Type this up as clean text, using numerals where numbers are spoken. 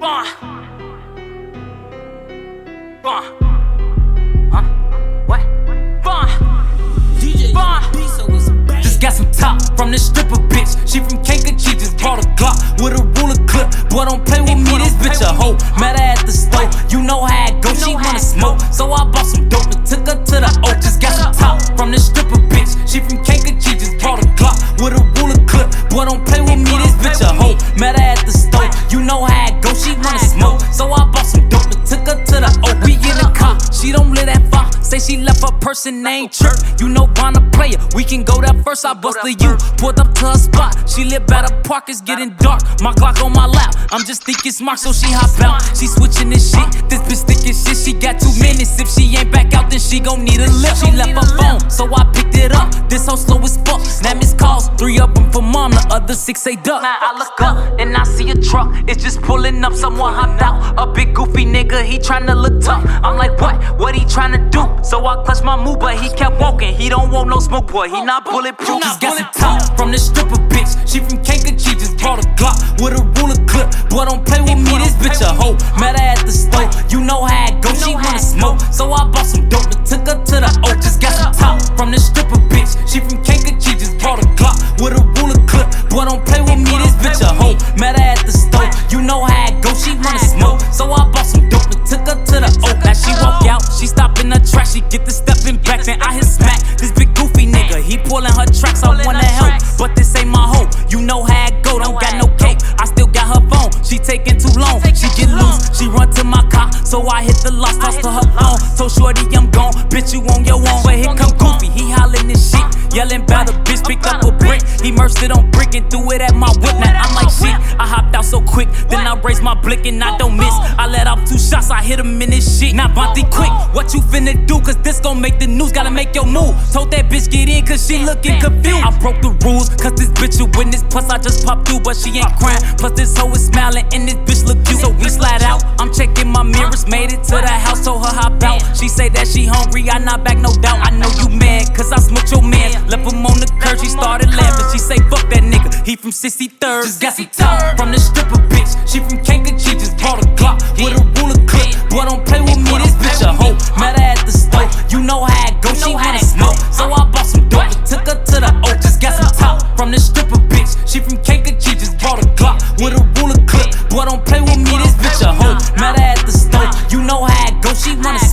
Bond. Huh? What? Bond. DJ Bond. Just got some top from this stripper bitch. She from Kankakee, just brought a Glock with a ruler clip. Boy, don't play with me, this bitch a hoe. Met her at the store, you know how it go. She wanna smoke, so I bought some dope and took her to the oak. Just got some top from this stripper bitch. She from Kankakee, just brought a Glock with a ruler clip. Boy, don't play with me, this bitch a hoe. Met her at the store, you know how it go. She wanna smoke, so I bought some dope and took her to the oak. We in the car, she don't live that far. Say she left her person named Chirp. You know Bonner player, we can go there first. I busted you, pulled up to her spot. She live by the park, it's getting dark. My Glock on my lap, I'm just thinking smart, so she hop out. She switching this shit, this bitch thinking shit. She got 2 minutes, if she ain't back out, then she gon' need a lift. She left her phone, so I picked it up. This hoe slow as fuck, now missed calls, 3 of them for mom, the other 6 say duck. Now I look up, and I see a truck, it's just pulling up, someone hopped out. A big goofy nigga, he tryna look tough. I'm like, what he tryna do? So I clutched my move, but he kept walking. He don't want no smoke, boy, he not bulletproof. Just got some top from this stripper bitch. She from Kankakee, just brought a Glock with a ruler clip. Boy, don't play with me, this bitch a hoe. Met her at the store, you know how it go. She wanna smoke, so I bought some dope and took her to the oak. Just got some top from this stripper bitch. She from Kankakee, just brought a Glock with a ruler clip. Boy, don't play with me, this bitch a hoe. Met her at the store, you know how it go. She wanna smoke, so I bought some dope and took her to the oak. Now she walk out, she stop in the track, she get the stepping back, then I hit smack. This big goofy nigga, he pulling her tracks. I wanna help, but this ain't my hoe. You know how it go, don't got no cake. I still got her phone, she taking too long. She get loose, she run to my car, so I hit the lock, toss to her phone. Told shorty I'm gone, bitch you on your own. But here come Goofy, he hollering this shit, yelling about a bitch, picked up a brick. He immersed it on brick and threw it at my whip. Now I'm like shit, I hopped out so quick, then I raised my blick and I don't miss. I let off 2 shots, I hit him in this shit. Now Bonte quick, what you finna do? Cause this gon' make the news, gotta make your move. Told that bitch get in cause she looking confused. I broke the rules, cause this bitch a witness. Plus I just popped through, but she ain't crying. Plus this hoe is smiling and this bitch look cute. So we slide out, I'm checking my mirrors. Made it to the house, told her hop out. She say that she hungry, I not back, no doubt. I know you mad, cause I smoked your man. Left him on the curb, she started laughing. She say fuck that nigga, he from 63rd. Just got some top from this stripper bitch. She from Kankakee, just brought a Glock with a ruler clip. Boy, don't play with me, this bitch a hoe. Met her at the store, you know how it go. She wanna smoke, so I bought some dope and took her to the oak. Just got some top from this stripper bitch. She from Kankakee, just brought a Glock with a ruler clip. Boy, don't play with me, this bitch a hoe. Met her at the store, you know how it go. She wanna